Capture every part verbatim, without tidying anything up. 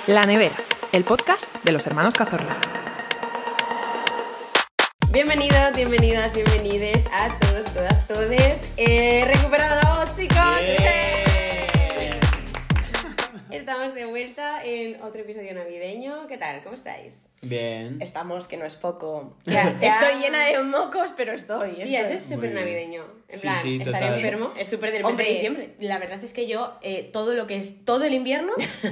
La Nevera, el podcast de los hermanos Cazorla. Bienvenidos, bienvenidas, bienvenides a todos, todas, todes. He recuperado la voz, chicos. Yeah. Estamos de vuelta en otro episodio navideño. ¿Qué tal? ¿Cómo estáis? Bien. Estamos, que no es poco. Ya, ya. Estoy llena de mocos, pero estoy. Tía, eso estoy. es súper Muy bien. navideño. En Sí, plan, sí, estar total. enfermo es súper del mes Hombre, de diciembre. la verdad es que yo, eh, todo lo que es todo el invierno,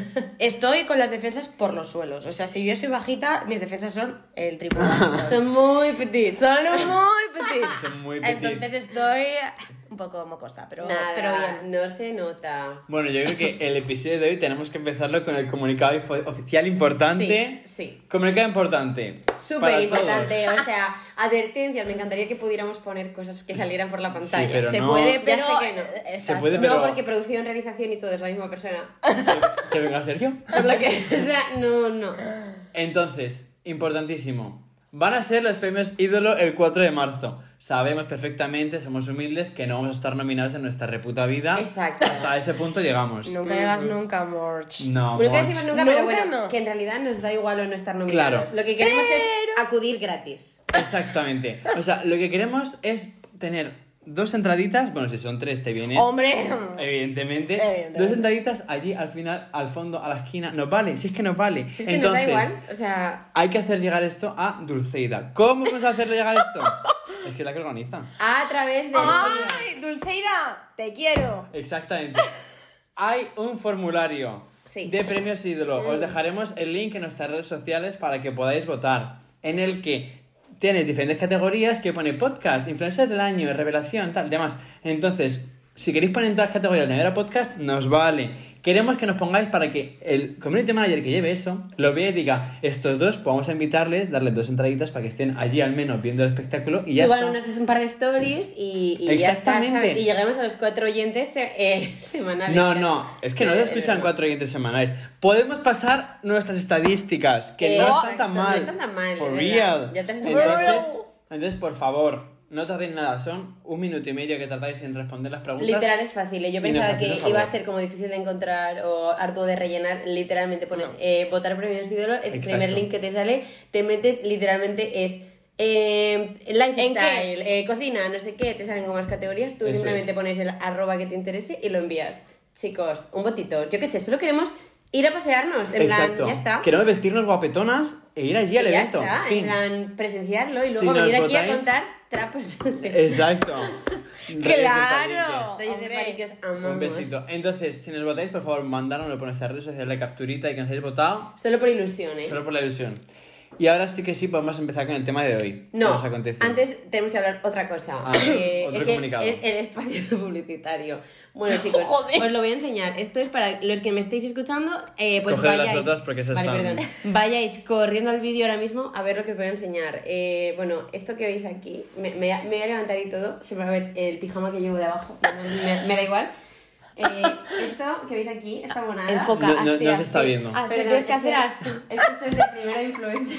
estoy con las defensas por los suelos. O sea, si yo soy bajita, mis defensas son el triple. Son muy petits. Son muy petits. Son muy petits. Entonces estoy un poco mocosa, pero, Nada, pero bien. no se nota. Bueno, yo creo que el episodio de hoy tenemos que empezarlo con el comunicado info- oficial importante. Sí, sí. Comunicado importante. Súper para importante, todos. o sea, advertencias. Me encantaría que pudiéramos poner cosas que salieran por la pantalla. Sí, pero Se no- puede, Ya pero... sé que no. eh, Se exacto. puede, No, pero... porque producción, realización y todo es la misma persona. ¿Que venga a ser yo? Por lo que, o sea, no, no. Entonces, importantísimo. Van a ser los premios Ídolo el cuatro de marzo. Sabemos perfectamente, somos humildes, que no vamos a estar nominados en nuestra reputa vida. Exacto. Hasta ese punto llegamos. Nunca llegas nunca, Morch. No, Nunca Monch. decimos nunca, pero Nunca bueno, no. que en realidad nos da igual o no estar nominados. Claro. Lo que queremos Pero- es acudir gratis. Exactamente. O sea, lo que queremos es tener dos entraditas. Bueno, si son tres, te vienes. Hombre. Evidentemente. Evidentemente. Dos entraditas allí al final, al fondo, a la esquina. Nos vale, si es que nos vale. Si es que Entonces, nos da igual, o sea, hay que hacer llegar esto a Dulceida. ¿Cómo vamos a hacerle llegar esto? Es que es la que organiza. a través de... ¡Ay, Dulceida! ¡Te quiero! Exactamente. Hay un formulario Sí. de premios ídolo. Os Mm. dejaremos el link en nuestras redes sociales para que podáis votar. En el que tienes diferentes categorías que pone podcast, influencer del año, revelación, tal, demás. Entonces, si queréis poner en todas las categorías Nevera Podcast, nos vale. Queremos que nos pongáis para que el community manager que lleve eso lo vea y diga, estos dos, pues vamos a invitarles, darles dos entraditas para que estén allí al menos viendo el espectáculo y ya Suban está. unas, un par de stories y, y ya está, Exactamente. ¿sabes? Y lleguemos a los cuatro oyentes eh, semanales. No, no, es que no lo Eh, escuchan cuatro oyentes semanales. Podemos pasar nuestras estadísticas, que Eh, no exacto, están tan no mal. están tan mal, For es real. verdad. Ya te has Entonces, enterado. entonces, por favor, no tardéis nada. Son un minuto y medio que tardáis en responder las preguntas. Literal es fácil, ¿eh? Yo Y nos pensaba hacéis que el favor. iba a ser como difícil de encontrar o harto de rellenar. Literalmente pones eh, votar premios ídolo, es el Exacto. primer link que te sale, te metes, literalmente es eh, lifestyle, eh, cocina, no sé qué, te salen como las categorías, tú Eso simplemente es. pones el arroba que te interese y lo envías. Chicos, un votito, yo qué sé, solo queremos ir a pasearnos, en Exacto. plan, ya está. Queremos vestirnos guapetonas e ir allí al Y ya evento. está, Fin. en plan, presenciarlo y Si luego nos venir aquí a votáis- contar trapos de Exacto. ¡Claro! Reyes de Hombre. Pali que os amamos. Un besito. Entonces, si nos votáis, por favor, mandárnoslo por nuestras redes sociales, la capturita y que nos hayáis votado, Solo por ilusión, ¿eh? solo por la ilusión. Y ahora sí que sí podemos empezar con el tema de hoy. ¿Qué No, nos acontece? antes tenemos que hablar otra cosa. Ah, Eh, otro es que comunicado. es el espacio publicitario. Bueno, chicos, Joder. os lo voy a enseñar. Esto es para los que me estéis escuchando, eh, pues Coged las vayáis... otras porque esas vale, están- perdón. Vayáis corriendo al vídeo ahora mismo a ver lo que os voy a enseñar. Eh, bueno, esto que veis aquí, me, me, me voy a levantar y todo, se va a ver el pijama que llevo de abajo, me, me da igual. Eh, esto que veis aquí, esta monada... Enfoca. No, no- así, no se así. está viendo. Así Perdón, tienes que es hacer así. Es que esto es de primera influencia.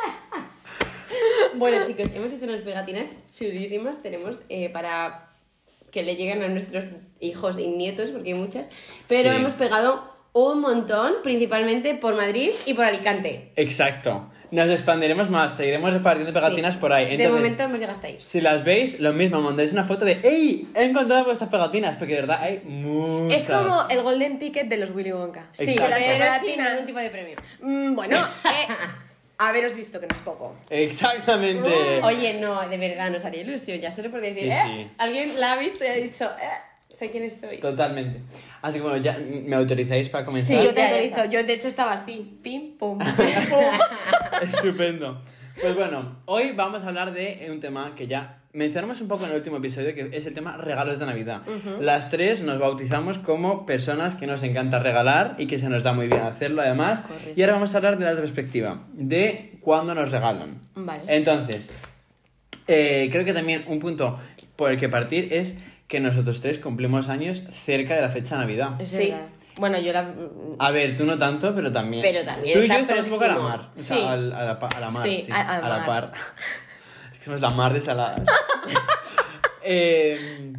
Bueno, chicos, hemos hecho unas pegatinas chulísimas. Tenemos eh, para que le lleguen a nuestros hijos y nietos, porque hay muchas. Pero Sí. hemos pegado un montón, principalmente por Madrid y por Alicante. Exacto. Nos expandiremos más, seguiremos repartiendo pegatinas Sí. por ahí. De Entonces, momento hemos llegado hasta ahí. si las veis, lo mismo, mandáis una foto de ¡Ey! He encontrado vuestras pegatinas, porque de verdad hay muchas. Es como el golden ticket de los Willy Wonka. Sí, Exacto. pero sin Pegatinas. ningún tipo de premio. Mm, bueno, eh, haberos visto que no es poco. Exactamente. Oye, no, de verdad, nos haría ilusión. Ya solo por decir, Sí, ¿eh? sí. Alguien la ha visto y ha dicho, ¿eh? Sé quién sois. Totalmente. Así que bueno, ya me autorizáis para Sí, comenzar. yo te Ya, ya autorizo. está. Yo de hecho estaba así. Pim, pum, pim, pum. Estupendo. Pues bueno, hoy vamos a hablar de un tema que ya mencionamos un poco en el último episodio, que es el tema regalos de Navidad. Las tres nos bautizamos como personas que nos encanta regalar y que se nos da muy bien hacerlo además. Correcto. Y ahora vamos a hablar de la otra perspectiva, de cuándo nos regalan. Vale. Entonces, eh, creo que también un punto por el que partir es que nosotros tres cumplimos años cerca de la fecha de Navidad. Es Sí. verdad. Bueno, yo la... A ver, tú no tanto, pero también. Pero también Tú y está yo estamos un poco a la próximo. mar. O sea, Sí. al- a, la, pa- a la mar. Sí, Sí, a- a a, la mar. par. Es que somos la mar de saladas. eh,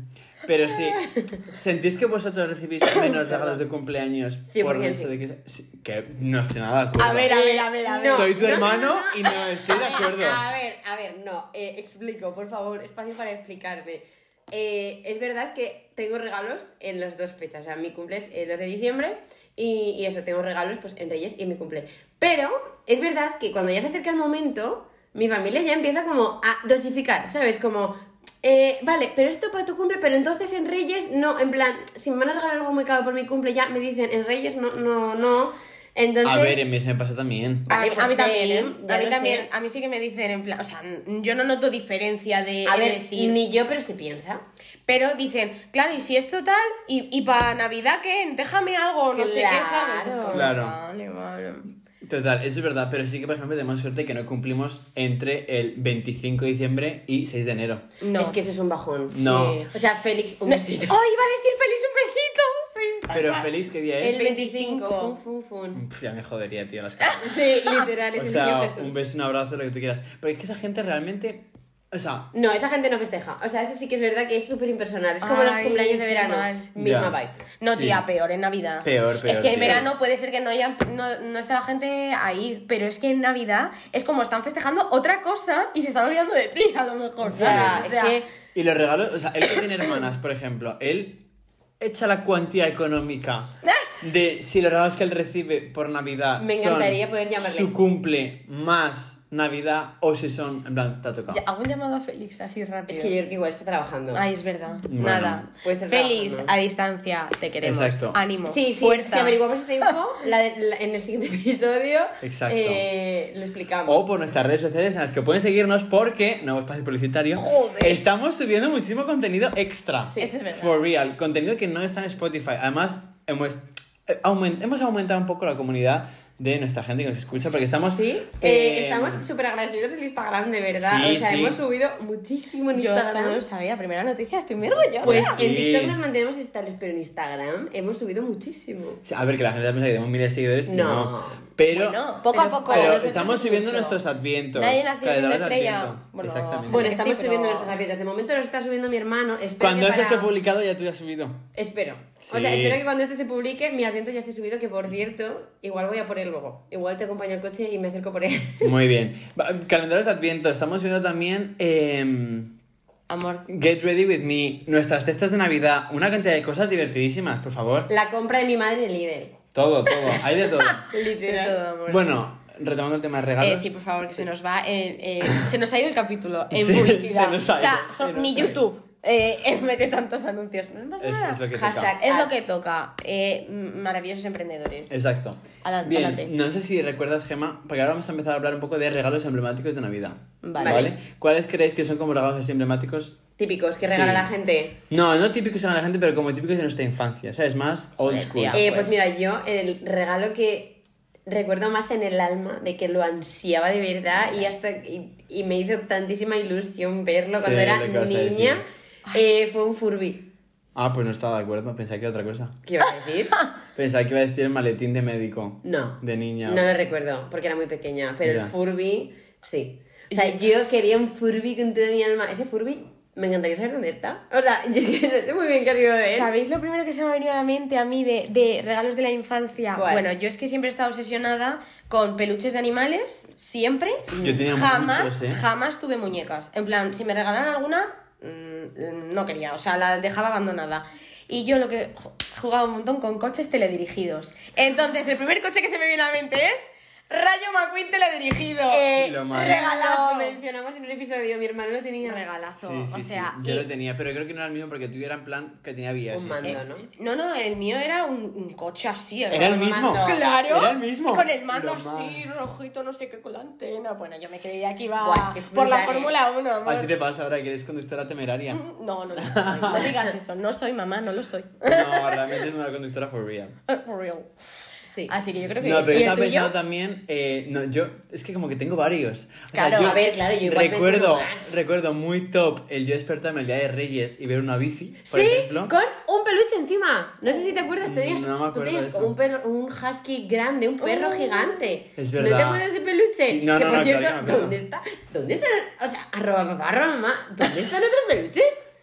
Pero sí, ¿sentís que vosotros recibís menos regalos de cumpleaños cien por por el ciento hecho de que... sí, que no estoy nada de acuerdo. A ver, a ver, a ver, a ver. Soy tu no, hermano no, no, no. y no estoy de acuerdo. A ver, a ver, no, eh, explico, por favor, espacio para explicarme. Eh, es verdad que tengo regalos en las dos fechas, o sea, mi cumple es el dos de diciembre y, y eso, tengo regalos pues en Reyes y en mi cumple. Pero es verdad que cuando ya se acerca el momento, mi familia ya empieza como a dosificar, ¿sabes? Como, eh, vale, pero esto para tu cumple, pero entonces en Reyes no, en plan, si me van a regalar algo muy caro por mi cumple, ya me dicen en Reyes no, no, no. Entonces, A ver, en mí se me pasa también. A mí, Vale, pues a mí sí, también, ¿eh? ya A mí lo también, sé. a mí sí que me dicen en plan, o sea, n- yo no noto diferencia de a es ver, decir, ni yo, pero se piensa. pero dicen, claro, y si es total, y, y para Navidad, ¿qué? Déjame algo, no sé qué, ¿sabes? Es como, Claro. Vale, vale. Total, eso es verdad, pero sí que, por ejemplo, tenemos suerte que no cumplimos entre el veinticinco de diciembre y seis de enero. No. Es que eso es un bajón. No. Sí. O sea, Félix, un No, besito. ¡Oh, iba a decir feliz un besito! Sí. Pero feliz, ¿qué día es? El veinticinco. veinticinco. Fun, fun, fun. Pff, ya me jodería, tío, las cosas. Sí, literal, es O el sea, niño Jesús. un beso, un abrazo, lo que tú quieras. Pero es que esa gente realmente... O sea, No, esa gente no festeja. O sea, eso sí que es verdad que es súper impersonal. Es como los Ay, cumpleaños de qué verano. mal. Misma Ya. vibe. No, Sí. tía, peor en Navidad. Peor, peor, Es que en sí. verano puede ser que no haya, no, no esté la gente ahí, pero es que en Navidad es como están festejando otra cosa y se están olvidando de ti, a lo mejor. O sea, ¿sabes? es que... y los regalos... O sea, él que tiene hermanas, por ejemplo, él echa la cuantía económica de si los regalos que él recibe por Navidad Me son encantaría poder llamarle. su cumple más Navidad o si son, en plan, te ha tocado. Ya, hago un llamado a Félix así rápido. Es que yo creo que igual está trabajando. Ay, es verdad. Bueno, Nada. puede estar Félix, trabajando. a distancia, te queremos. Exacto. Ánimo. Sí, sí, fuerza. si averiguamos esta info, la de- la- en el siguiente episodio Exacto. eh, lo explicamos. O por nuestras redes sociales en las que pueden seguirnos porque, nuevo espacio publicitario, Joder. estamos subiendo muchísimo contenido extra. Sí, eso es verdad. For real. Contenido que no está en Spotify. Además, hemos, eh, aument- hemos aumentado un poco la comunidad de nuestra gente que nos escucha porque estamos... Sí, eh, eh, estamos súper agradecidos en Instagram, de verdad. Sí, o sea, sí. hemos subido muchísimo en Yo esto Instagram. no lo sabía. Primera noticia, estoy muy orgullosa. Pues Sí. en TikTok nos mantenemos estables, pero en Instagram hemos subido muchísimo. Sí, a ver, que la gente piensa que tenemos miles de seguidores. y No. No. Pero, Bueno, poco Pero- a poco. pero pero nosotros estamos es subiendo mucho. nuestros advientos. Nadie nació siendo calendarios de estrella. Adviento. Bueno, Exactamente. Bueno, que estamos sí, subiendo pero- nuestros abiertos. De momento lo está subiendo mi hermano. Espero Cuando que esto para... esté publicado ya tú ya has subido. Espero. O Sí. sea, espero que cuando este se publique, mi adviento ya esté subido, que por cierto, igual voy a por él luego. Igual te acompaño al coche y me acerco por él. Muy bien. Va, calendarios de adviento. Estamos viendo también... em, Amor. Get Ready With Me, nuestras cestas de Navidad, una cantidad de cosas divertidísimas, por favor. La compra de mi madre en el Lidl. Todo, todo, hay de todo. De todo, amor. Bueno, retomando el tema de regalos. Eh, sí, por favor, que se nos va en, eh, se nos ha ido el capítulo en Sí, publicidad. se nos ha o sea, ido, son- se nos ni ha ido. YouTube eh, eh, mete tantos anuncios. No pasa Es- nada. es lo que Hashtag. toca. Es Ah. lo que toca. Eh, maravillosos emprendedores. Exacto. Adelante, Bien, adelante. no sé si recuerdas, Gemma, porque ahora vamos a empezar a hablar un poco de regalos emblemáticos de Navidad. Vale. ¿Cuáles creéis que son como regalos así emblemáticos? Típicos que Sí. regala la gente. No, no típicos de la gente, pero como típicos de nuestra infancia, ¿sabes? Más old Joder, school. tía. Eh, pues. pues mira, yo el regalo que recuerdo más en el alma, de que lo ansiaba de verdad y hasta y, y me hizo tantísima ilusión verlo Sí, cuando era lo que vas a niña, eh, fue un Furby. Ah, pues no estaba de acuerdo, pensaba que era otra cosa. ¿Qué iba a decir? Pensaba que iba a decir el maletín de médico. No. De niña. No lo recuerdo, porque era muy pequeña, pero Ya. el Furby, sí. O sea, yo quería un Furby con toda mi alma. Ese Furby, me encantaría saber dónde está. O sea, yo es que no sé muy bien qué ha sido de él. ¿Sabéis lo primero que se me ha venido a la mente a mí de, de regalos de la infancia? ¿Cuál? Bueno, yo es que siempre he estado obsesionada con peluches de animales, siempre. Yo tenía jamás, muchos, ¿eh? jamás tuve muñecas. En plan, si me regalaran alguna, mm, no quería, o sea, la dejaba abandonada. Y yo lo que jo- jugaba un montón con coches teledirigidos. Entonces, el primer coche que se me viene a la mente es Rayo McQueen teledirigido. Eh, Lo más. regalazo. Lo mencionamos en un episodio, mi hermano lo tenía. Regalazo. Sí, sí, o sí. sea, Yo y- lo tenía, pero creo que no era el mismo porque tú era en plan que tenía vías. Un y así. mando, ¿no? No, no, el mío era un, un coche así. Era el Con mismo. mando. Claro. Era el mismo. Con el mando Lo así, más. rojito, no sé qué, con la antena. Bueno, yo me creía que iba Buah, es que es por la brutal, ¿eh? Fórmula uno, amor. Así te pasa ahora que eres conductora temeraria. Mm, No, no lo soy. No digas eso. No soy mamá, no lo soy. No, realmente no era conductora for real. For real. Sí. Así que yo creo que No, eso. pero ¿Y yo el estaba tuyo? pensando también, eh, no, yo, es que como que tengo varios. O sea, Claro, yo a ver, claro, yo igual recuerdo, menciono más. recuerdo muy top el yo despertarme el día de Reyes y ver una bici, por Sí, ejemplo. con un peluche encima. No sé si te acuerdas, tenías, No me tú acuerdo tenías de como eso. un, perro, un husky grande, un perro Oh. gigante. Es ¿No verdad. te acuerdas de ese peluche? Sí, no, que no, por no, cierto, claro que me acuerdo. ¿dónde está? ¿Dónde están? O sea, arroba papá, arroba mamá, ¿dónde están otros peluches?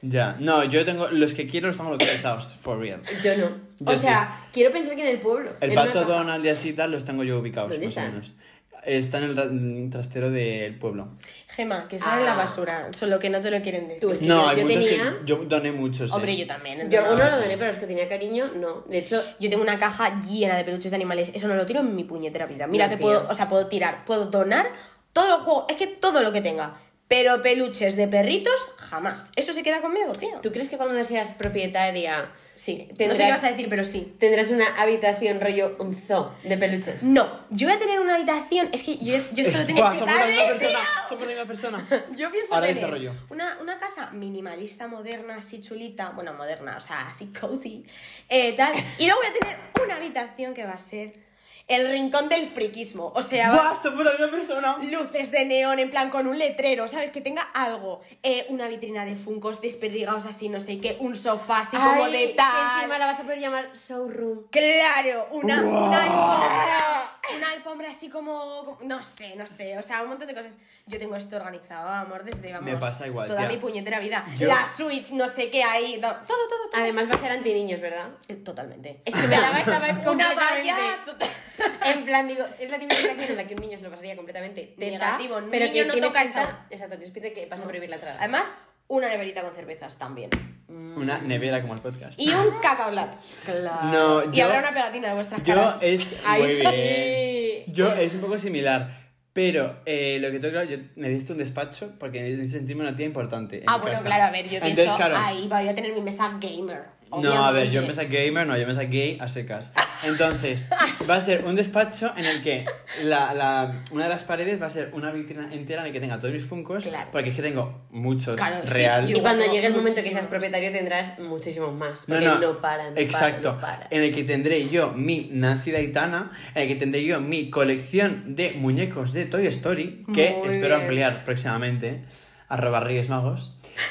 Ya, no, yo tengo, los que quiero los tengo localizados, for real. Yo no. Yo o sea, sí. quiero pensar que en el pueblo. El en una pato caja. Donald y así tal los tengo yo ubicados, ¿Dónde más o están? menos. Está en el ra- trastero del pueblo. Gema, que sale en la Ah. basura, solo que no te lo quieren decir. Tú, es que No, yo, hay yo muchos tenía... que yo doné muchos. ¿eh? Hombre, yo también. Yo algunos no, lo doné, pero los que tenía cariño, no. De hecho, Yo tengo una caja llena de peluches de animales. Eso no lo tiro en mi puñetera vida. Mira No, que tía. puedo, o sea, puedo tirar, puedo donar todos los juegos. Es que todo lo que tenga. Pero peluches de perritos, jamás. Eso se queda conmigo, tío. ¿tú crees que cuando seas propietaria Sí. No Tendrás- sé qué vas a decir, pero sí. tendrás una habitación rollo un zoo de peluches? No, yo voy a tener una habitación. Es que yo, yo esto lo tengo Buah, que somos la misma ¿sabes? persona. Somos la misma persona. Yo pienso Ahora tener desarrollo. una, una casa minimalista, moderna, así chulita, bueno, moderna, o sea, así cozy, eh, tal. Y luego voy a tener una habitación que va a ser el rincón del friquismo. O sea, va- ¡Buah! Somos la misma persona. luces de neón, en plan con un letrero, ¿sabes? Que tenga algo. Eh, una vitrina de funcos desperdigados así, no sé qué, un sofá así como Ay, de que tal. encima la vas a poder llamar showroom. Claro, una, ¡Guau! una alfombra. Una alfombra así como, como- No sé, no sé. O sea, un montón de cosas. Yo tengo esto organizado, amor, desde vamos. Me pasa igual, Toda tía. mi puñetera vida. Yo- La Switch, no sé qué ahí. no, todo, todo, todo. Además va a ser anti-niños, ¿verdad? Eh, Totalmente. Es que me la vais a ver Una completamente. valla. tota- En plan, digo, es la típica situación en la que un niño se lo pasaría completamente teta, Negativo, un pero niño que no tiene toca pinta- eso. Exacto, Dios pide que pase a prohibir la entrada. Además, una neverita con cervezas también. Una nevera como el podcast. Y un cacao latte. Claro. No, y yo- habrá una pegatina de vuestras Yo caras. es Ahí muy sí. bien. Yo es un poco similar. Pero eh, lo que tengo claro, yo necesito un despacho porque necesito sentirme una tía importante. en Ah, mi bueno, casa. claro, a ver, yo pienso, Entonces, claro, ahí voy a tener mi mesa gamer. no, a ver, yo obviamente. me saqué gamer, no, yo me saqué gay a secas. Entonces, va a ser un despacho en el que la, la, una de las paredes va a ser una vitrina entera en la que tenga todos mis funcos, Claro. porque es que tengo muchos, Claro, es que real. Y yo- cuando tengo llegue el momento que seas muchísimos. propietario tendrás muchísimos más, No, porque no, no, paran, no exacto. paran, no paran. En el que tendré yo mi Nancy Daitana, en el que tendré yo mi colección de muñecos de Toy Story, que Muy espero bien. ampliar próximamente, arroba Reyes Magos.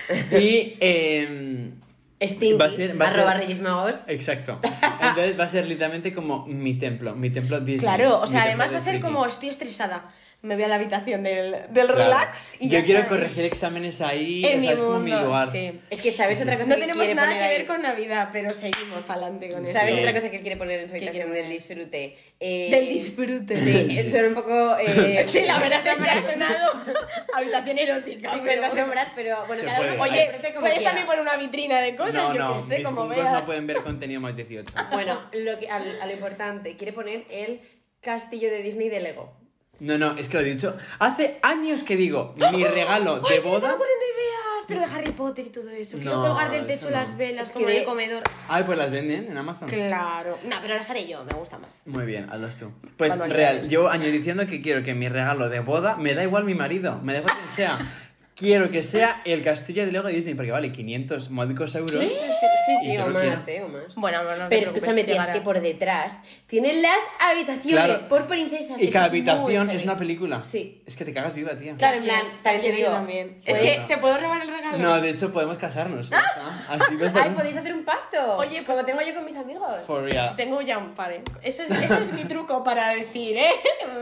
Y eh, Stinky, va a ser- va a arroba ser- Reyes Magos. exacto. Entonces va a ser literalmente como mi templo, mi templo Disney. Claro, o mi sea, templo además de va a ser friki. como estoy estresada. Me voy a la habitación del, del Claro. relax y yo ya quiero está. corregir exámenes ahí, En o mi sea, es como mi mundo, lugar. sí. Es que sabes otra cosa No que tenemos quiere nada poner que ahí? ver con Navidad, pero seguimos para adelante con eso. ¿Sabes Sí. otra cosa que él quiere poner en su ¿Qué habitación quiere del disfrute? Eh, Del disfrute. Sí, suena un poco... Eh, Sí, la verdad es que ha sonado habitación erótica. cincuenta pero- sombras, pero bueno, Se cada uno puede. puede Oye, puedes también poner una vitrina de cosas, No, yo no, qué sé, mis como funkos veas. no pueden ver contenido más dieciocho. Bueno, lo que, a, a lo importante, quiere poner el castillo de Disney de Lego. No, no, es que lo he dicho. Hace años que digo, mi regalo de ¡Ay, se me están boda. ocurriendo ideas! Pero de Harry Potter y todo eso. Quiero No, colgar del eso techo no. las velas Es como que en el de- comedor. Ay, pues las venden en Amazon. Claro. No, pero las haré yo, me gusta más. Muy bien, hazlas tú. Pues Manualidades. real, llevo años diciendo que quiero que mi regalo de boda, me da igual mi marido, me da igual quien sea. Quiero que sea el castillo de Lego de Disney, porque vale quinientos módicos euros. Sí, sí, sí, sí, Y yo o lo más, quiero. eh, o más. Bueno, bueno, no te Pero preocupes, escúchame, tía, es llegará. que por detrás tienen las habitaciones Claro. por princesas. Y Esto cada es muy habitación heavy. es una película. Sí. Es que te cagas viva, tía. Claro, en plan, también te digo. También. pues- Es que, ¿se puede robar el regalo? No, de hecho podemos casarnos. ya está. Así pues, Ay, podéis hacer un pacto. Oye, como tengo yo con mis amigos. For real. Tengo ya un par, ¿eh? Eso es, eso es mi truco para decir, ¿eh?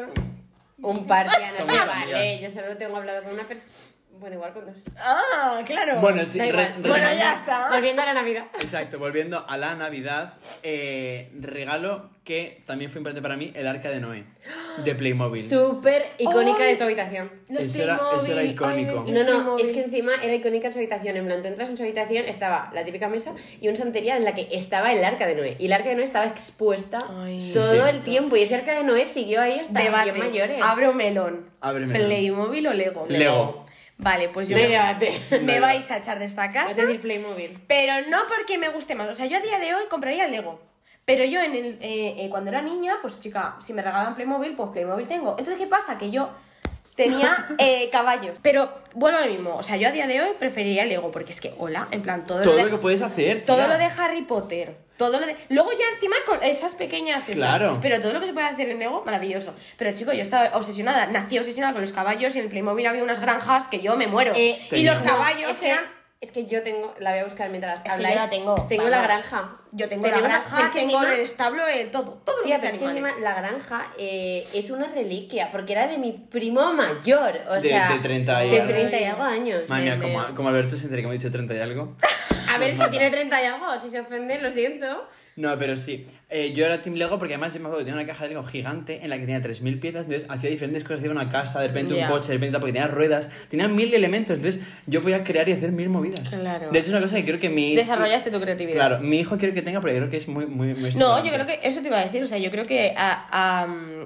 Un par, tía, no Somos se amigas. vale. Yo solo tengo hablado con una persona. Bueno, igual con dos. Ah, claro. Bueno, sí, Da re- igual. re- Bueno, ya está. Volviendo a la Navidad. Exacto, volviendo a la Navidad, eh, regalo que también fue importante para mí, el Arca de Noé, de Playmobil. Súper icónica Ay. de tu habitación. Los Eso era- Playmobil, eso era icónico. ay, No, los no, Playmobil. es que encima era icónica en su habitación. En plan, tú entras en su habitación, estaba la típica mesa y una santería en la que estaba el Arca de Noé. Y el Arca de Noé estaba expuesta Ay. Sí, todo sí. el tiempo. Y ese Arca de Noé siguió ahí hasta Debate. bien mayores. Abro melón. Ábreme. la- ¿Playmobil o Lego? Lego. Vale, pues yo No hay me, debate. me No. vais a echar de esta Es casa. decir, Playmobil. Pero no porque me guste más. O sea, yo a día de hoy compraría el Lego. Pero yo en el, eh, eh, cuando era niña, pues chica, si me regalaban Playmobil, pues Playmobil tengo. Entonces, ¿qué pasa? Que yo tenía eh, caballos. Pero vuelvo a lo mismo. O sea, yo a día de hoy preferiría el Lego. Porque es que, hola, en plan, todo, Todo lo lo de, que puedes hacer. todo tía. lo de Harry Potter. Todo lo de... Luego ya encima con esas pequeñas estas. Claro. Pero todo lo que se puede hacer en Lego, maravilloso. Pero chico, yo estaba obsesionada. Nací obsesionada con los caballos y en el Playmobil había unas granjas que yo me muero. Eh, y Tenía. los caballos Es que eran Es que yo tengo, la voy a buscar mientras Es que habláis. yo la tengo. Tengo vamos. la granja. Yo tengo Tenemos- la pero granja, es que tengo encima- el establo, el todo. Todo lo Tía, que sea pero es que animales. encima la granja eh, es una reliquia, porque era de mi primo mayor, o De- sea... de treinta y de algo. treinta y algo años. Madre mía, Dios como, mío. como Alberto se entere que hemos dicho treinta y algo. A ver, es que tiene treinta y algo, si se ofende, lo siento. No, pero sí. Eh, yo era Team Lego porque además yo me acuerdo que tenía una caja de Lego gigante en la que tenía tres mil piezas, entonces hacía diferentes cosas, hacía una casa, de repente Ya. un coche, de repente tal, porque tenía ruedas, tenía mil elementos, entonces yo podía crear y hacer mil movidas. Claro. De hecho es una cosa que creo que mi... Desarrollaste tu creatividad. Claro, mi hijo quiero que tenga porque creo que es muy, muy, muy No, estimulante. yo creo que eso te iba a decir, o sea, yo creo que a- a, mm,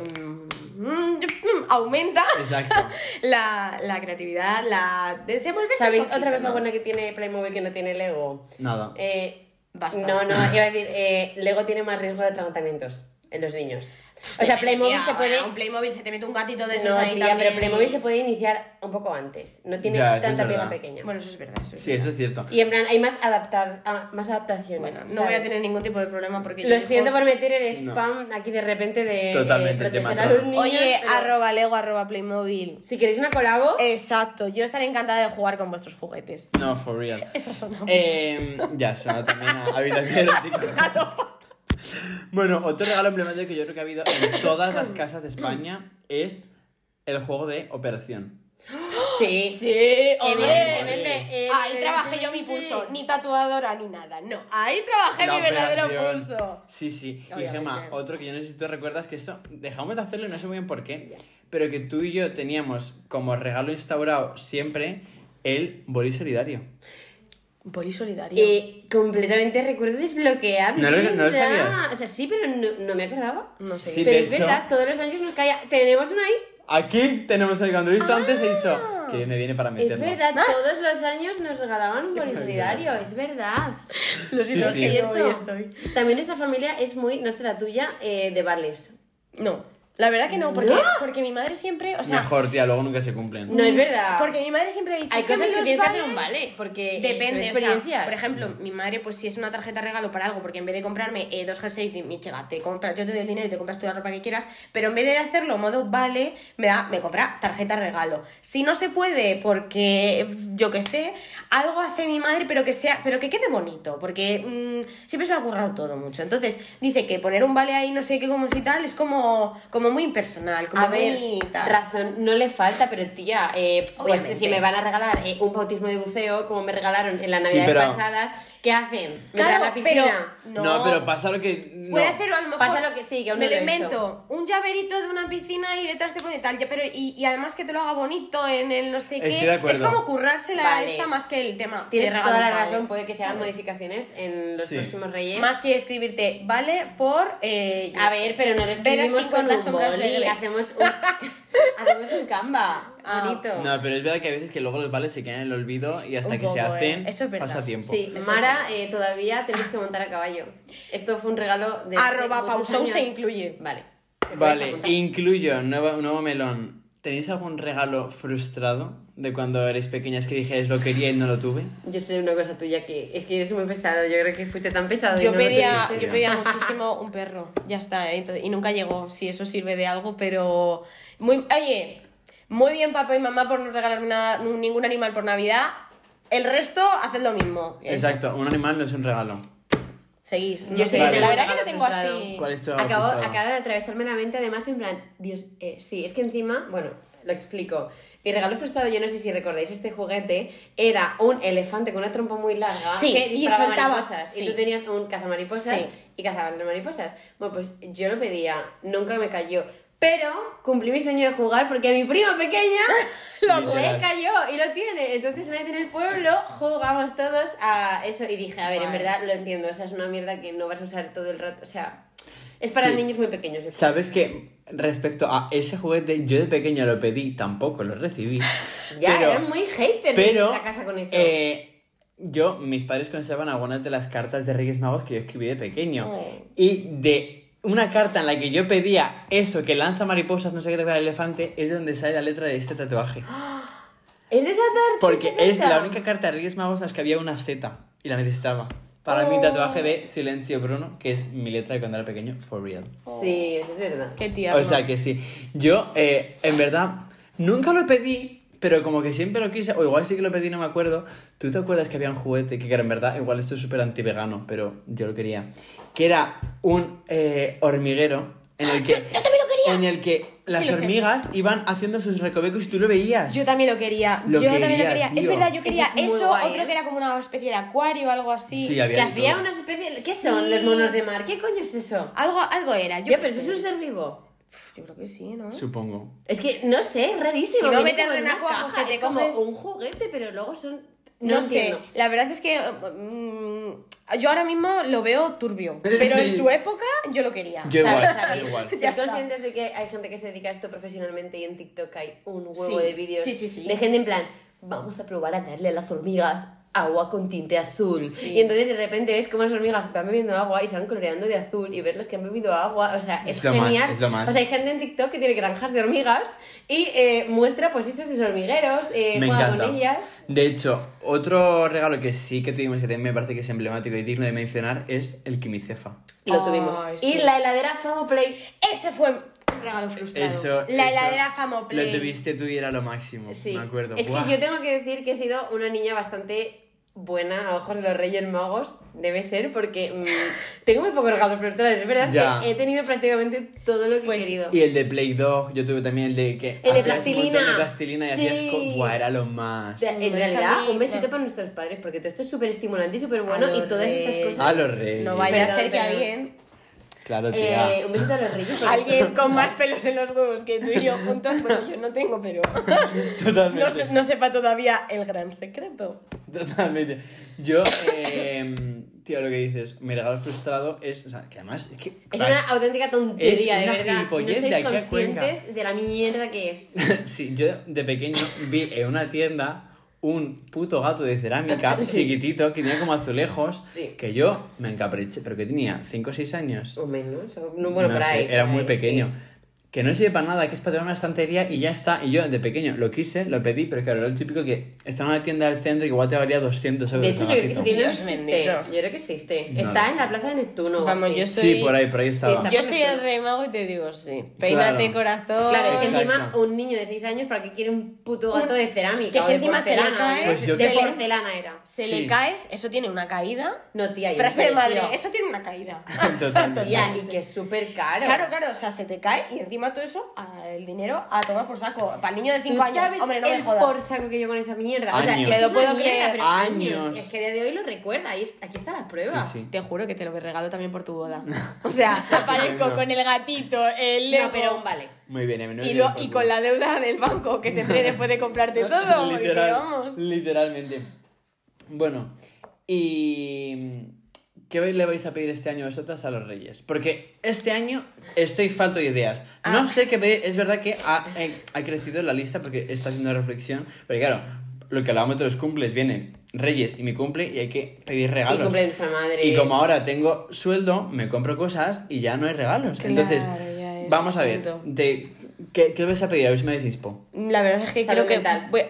mm, aumenta Exacto. la, la creatividad, la desenvolverse. ¿Sabéis un poquito, otra cosa ¿no? buena que tiene Playmobil que no tiene Lego? Nada. Eh, Basta. No, no, iba a decir, eh, Lego tiene más riesgo de atragantamientos en los niños. O sea, Playmobil Tía, se puede... bueno, un Playmobil se te mete un gatito de esos No, ahí tía, también pero Playmobil y- se puede iniciar un poco antes. No tiene Ya, eso tanta es pieza verdad. pequeña. Bueno, eso es verdad. Eso es Sí, verdad. eso es cierto. Y en plan, hay más, adaptar, ah, más adaptaciones. Bueno, no ¿sabes? voy a tener ningún tipo de problema porque... Lo yo siento hijos- por meter el No. spam aquí de repente de Totalmente, eh, el tema proteger a trabajo. los niños. Oye, pero arroba Lego, arroba Playmobil. si queréis una colabo, Exacto, yo estaré encantada de jugar con vuestros juguetes. No, for real. Eso son Eh, ya, suena también a habitación erótica. Bueno, otro regalo emblemático que yo creo que ha habido en todas las casas de España es el juego de Operación. sí. Sí, Evidentemente, Ahí trabajé yo mi pulso, ni tatuadora ni nada. No, ahí trabajé La mi verdadero operación. pulso. Sí, sí. Y Obviamente. Gemma, otro que yo no sé si tú recuerdas que esto dejamos de hacerlo y no sé muy bien por qué, pero que tú y yo teníamos como regalo instaurado siempre el boli solidario. Boli solidario. Eh, completamente recuerdo desbloqueado. ¿No es lo- no lo verdad. sabías? O sea, sí, pero no, no me acordaba. No sé. Sí, pero de es hecho- verdad, todos los años nos caía. Tenemos uno ahí. Aquí tenemos el cuando lo he visto antes he dicho que me viene para Es meterlo. verdad, todos los años nos regalaban un boli solidario, es verdad. Lo siento, es sí. cierto. hoy estoy. También nuestra familia es muy, no sé la tuya, eh, de vales. No, la verdad que no, porque, ¿No? porque mi madre siempre, o sea... Mejor, tía, luego nunca se cumplen. No es verdad. Porque mi madre siempre ha dicho... Hay "Es que a mí cosas que los tienes que hacer vales-". un vale, porque eh, Depende, son o sea, experiencias. por ejemplo, mi madre, pues si es una tarjeta regalo para algo, porque en vez de comprarme eh, dos jerseys de mi chega, te compras, yo te doy el dinero y te compras tú la ropa que quieras, pero en vez de hacerlo modo vale, me da, me compra tarjeta regalo. Si no se puede, porque yo qué sé, algo hace mi madre, pero que sea, pero que quede bonito, porque mmm, siempre se lo ha currado todo mucho. Entonces, dice que poner un vale ahí, no sé qué, como si tal, es como, como muy impersonal, como A ver, muy tal. razón no le falta, pero tía, eh, pues Obviamente. si me van a regalar eh, un bautismo de buceo, como me regalaron en las Sí, navidades pero- pasadas, ¿qué hacen? ¿Me Claro, traen a la piscina? pero- No, pero pasa lo que... no. Puede hacer a lo mejor. Pasa lo que sí, que aún me no lo lo he invento. Un llaverito de una piscina y detrás te pone tal. ya, Pero, y, y además que te lo haga bonito en el no sé qué. Estoy de acuerdo. Es como currársela Vale. esta más que el tema. Tienes de toda la regalo, razón, vale. puede que se hagan ¿Sabes? modificaciones en los Sí. próximos reyes. Más que escribirte, vale, por. Eh, yo A sé. ver, pero no lo Ver escribimos con cincuenta un sombras de boli, Grey. hacemos un, hacemos un Canva, Ah. bonito. No, pero es verdad que a veces que luego los vales se quedan en el olvido y hasta Un que se poco, hacen eh. Eso es verdad. pasa tiempo. Sí, Eso Mara, eh, todavía tenemos que montar a caballo. Esto fue un regalo de Arroba hace muchos Pausou se años. incluye. Vale. te puedes Vale, apuntar. incluyo nuevo, nuevo melón. ¿Tenéis algún regalo frustrado de cuando erais pequeñas que dijerais lo quería y no lo tuve? Yo sé una cosa tuya que es que eres muy pesado. Yo creo que fuiste tan pesado. y Yo no lo pedía, tuviste. yo pedía muchísimo un perro, ya está, ¿eh? Entonces- y nunca llegó, si eso sirve de algo, pero... Muy, oye, muy bien papá y mamá por no regalarme nada- ningún animal por Navidad, el resto, haced lo mismo. Eso. Exacto, un animal no es un regalo. Seguís. Yo No sé sé, que Vale. tengo la un verdad que no regalo tengo frustrado. así... ¿Cuál es tu regalo Acabo, frustrado? acaba de atravesarme la mente, además, en plan, Dios, eh, sí, es que encima, bueno, lo explico. Mi regalo frustrado, yo no sé si recordáis este juguete, era un elefante con una trompa muy larga Sí, que y disparaba soltaba, mariposas. sí. Y tú tenías un cazamariposas Sí. y cazaban las mariposas. Bueno, pues yo lo pedía, nunca me cayó. Pero cumplí mi sueño de jugar porque a mi prima pequeña Lo le jugué. cayó y lo tiene. Entonces, una vez en el pueblo, jugamos todos a eso y dije, a ver, en Guay. verdad lo entiendo, o sea, es una mierda que no vas a usar todo el rato, o sea, es para Sí. niños muy pequeños. esto. ¿Sabes que respecto a ese juguete, yo de pequeño lo pedí, tampoco lo recibí? Ya, pero, eran muy haters pero, en nuestra casa con eso. eh, yo, mis padres conservan algunas de las cartas de Reyes Magos que yo escribí de pequeño. Oh. Y de una carta en la que yo pedía eso, que lanza mariposas, no sé qué toca el elefante, es de donde sale la letra de este tatuaje. ¿Es de esa tarta? Porque esa es carta? la única carta de Reyes Magos en la que había una Z y la necesitaba. Para mi Oh. tatuaje de Silencio Bruno, que es mi letra de cuando era pequeño, for real. Sí, eso es verdad. Qué tierno. O sea que sí. Yo, eh, en verdad, nunca lo pedí, pero como que siempre lo quise, o igual sí que lo pedí, no me acuerdo. ¿Tú te acuerdas que había un juguete que era en verdad, igual esto es súper anti-vegano, pero yo lo quería, que era un eh, hormiguero en el que... Yo, yo también lo quería. En el que las Sí, lo sé. hormigas iban haciendo sus recovecos y tú lo veías. Yo también lo quería. Lo yo también quería, lo quería. tío. Es verdad, yo quería Eso es muy eso, guay, otro ¿eh? que era como una especie de acuario o algo así. Sí, había Que de hacía todo. una especie de... ¿Qué Sí. son los monos de mar? ¿Qué coño es eso? Algo, algo era. Yo Ya, qué pero eso sé. es un ser vivo. Yo creo que sí, ¿no? Supongo. Es que, no sé, es rarísimo. Si no, viene meterlo como en una agua, caja, que te es como coges- un juguete, pero luego son... No, No, sé, entiendo. la verdad es que mm, yo ahora mismo lo veo turbio, pero Sí. en su época yo lo quería. Yo ¿Sabes? igual, ¿Sabéis? yo igual. ¿Sois Ya está. conscientes de que hay gente que se dedica a esto profesionalmente y en TikTok hay un huevo Sí. de vídeos Sí, sí, sí. de gente en plan, vamos a probar a darle a las hormigas agua con tinte azul? Sí. Y entonces de repente ves cómo las hormigas van bebiendo agua y se van coloreando de azul y verlas que han bebido agua, o sea, es, Es lo más, genial. es lo más. O sea, hay gente en TikTok que tiene granjas de hormigas y eh, muestra pues esos sus hormigueros, eh, Me juega encanta. con ellas. De hecho, otro regalo que sí que tuvimos, que también me parece que es emblemático y digno de mencionar, es el quimicefa. Lo Ay, tuvimos. sí. Y la heladera Famoplay. Ese fue un regalo frustrado. Eso, la eso heladera Famoplay. Lo tuviste tú y era lo máximo, Sí. me acuerdo. Es Buah. que yo tengo que decir que he sido una niña bastante buena a ojos de los Reyes Magos, debe ser, porque mm, tengo muy pocos regalos frustrados. Es verdad Ya. que he tenido prácticamente todo lo que Pues, he querido. Y el de Play Doh, yo tuve también el de que El de hacías un plastilina. montón de plastilina y Sí. hacías co- Buah, era lo más. O sea, en Pues realidad, a mí- un besito para nuestros padres, porque todo esto es súper estimulante y súper A bueno, y los todas estas Reyes. cosas. A los reyes. No vaya a Perdón, ser que perdón. alguien, Claro, tía. Eh, un besito a los Reyes. porque- alguien con más pelos en los huevos que tú y yo juntos, bueno, yo no tengo, pero Totalmente. no, se- no sepa todavía el gran secreto. Totalmente. Yo, eh, tío, lo que dices, mi regalo frustrado es. O sea, que además es que. Es una auténtica tontería, Es de una verdad. No gilipollez sois de aquí a Cuenca. conscientes de la mierda que es. Sí, yo de pequeño vi en una tienda un puto gato de cerámica Sí. chiquitito que tenía como azulejos. Sí. Que yo me encapriché, pero que tenía cinco o seis años. O menos. o- no, bueno, No por sé, ahí. era por muy ahí, pequeño. sí. Que no sirve para nada, que es para tener una estantería y ya está. Y yo de pequeño lo quise, lo pedí, pero claro, era el típico que está en una tienda del centro y igual te valía doscientos euros. De hecho, el yo creo que ese gatito. tienda no Dios existe. bendito. Yo creo que existe. No Está lo en sé. la plaza de Neptuno. o Vamos, así. yo soy- Sí, por ahí, por ahí estaba. está- Yo soy el rey mago y te digo sí. Claro. Peínate, corazón. Claro, es que Exacto. encima un niño de seis años, ¿para qué quiere un puto gato Un- de cerámica? que o de encima se le porcelana? cae, Pues yo de que sé. porcelana era. Se Sí. le caes, eso tiene una caída. No, tía, yo Frase me de madre, pareció- eso tiene una caída. Totalmente. Tía, y que es súper caro. Claro, claro, o sea, se te cae y encima todo eso, a- el dinero a tomar por saco. Para el niño de ¿Tú cinco años, sabes hombre, no me el jodas. por saco que yo con esa mierda? O sea, Años. es Me lo una puedo mierda, creer. pero Años. Es que a día de hoy lo recuerda. Ahí es- aquí está la prueba. Sí, sí. Te juro que te lo regalo también por tu boda. O sea, aparezco No. con el gatito, el Lego. No, pero aún vale. Muy bien, Emi, no Y, me lo- digas por y tu- con la deuda del banco que tendré después de comprarte todo. Porque Literal, vamos. literalmente. Bueno, y ¿qué le vais a pedir este año vosotras a los Reyes? Porque este año estoy falto de ideas. No Ah. sé qué pedir. Es verdad que ha, eh, ha crecido la lista porque está haciendo reflexión. Pero claro, lo que hablábamos de los cumples, viene Reyes y mi cumple y hay que pedir regalos. Y cumple nuestra madre. Y como ahora tengo sueldo, me compro cosas y ya no hay regalos. Claro, Entonces, ya es vamos a ver. distinto. de- ¿qué, ¿Qué vais a pedir? A ver si me dais inspo. La verdad es que Salud creo que. mental. voy-